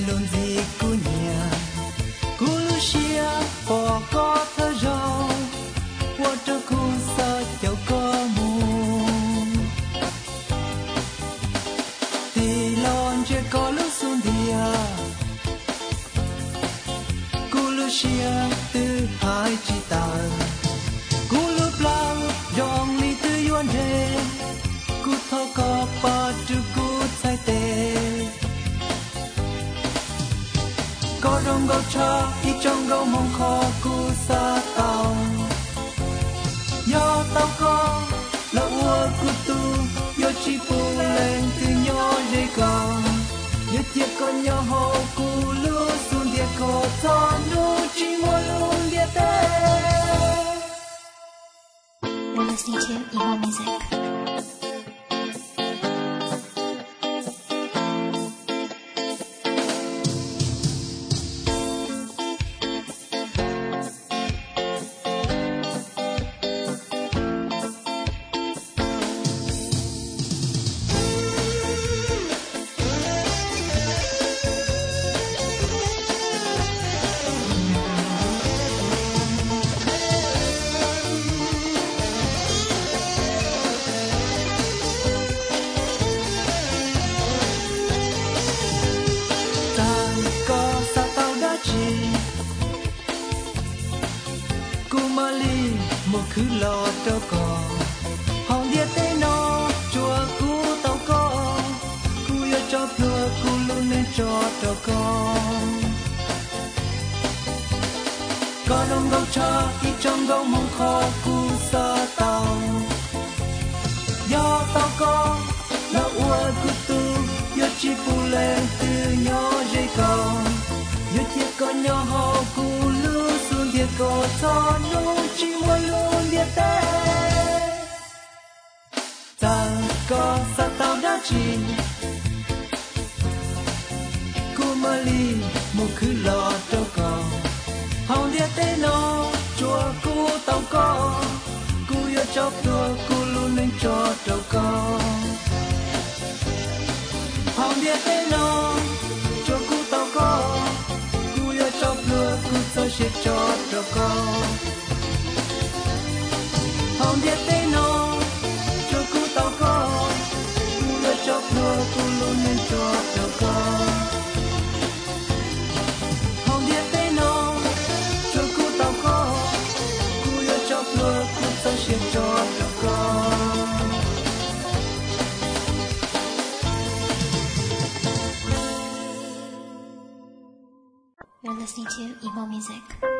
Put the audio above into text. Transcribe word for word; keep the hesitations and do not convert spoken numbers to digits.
luôn gì cú nhà cú lucia bỏ có thơ rau qua cho cú sa cho có mù thì lon chưa có lúc xuống dia cú lucia từ hai chỉ tàn cú lúc lao rong li từ yuan rê cú thọ có ba chữ cú sai tê có rong gấu cha ít trong gấu mong khó cú sa tàu do tao có là ua cú tu do chi pu lên từ nhỏ dây con do thiệt con nhỏ hồ cú lu xuống địa cổ cho nu chi mua luôn địa tê. You're listening to Emo Music. Một cứ lo cho con hồng địa tây nó chùa cú tao có cú yêu cho thừa cú luôn nên cho cho con con ông gấu cha ít trong gấu mong khó cú sa tao do tao có là ua cú tu yêu chi pu lên từ nhỏ dây con yêu thiệt con nhỏ hồ cú lưu xuống địa cổ cho nu chi mua luôn địa tê ta có sa tao đã chi cú mơ ly một cứ lo cho con hồng địa tê nó chùa cú tao có cú yêu cho tua cú luôn nên cho cho con hồng địa tê nó chùa cú tao có cú yêu cho tua cú sao sẽ cho cho con hồng địa tây nó cho cú tao có cú yêu cho tua cú luôn nên cho cho con hồng địa tây nó cho cú tao có cú yêu cho tua cú sao sẽ cho cho con. You're listening to Emo Music.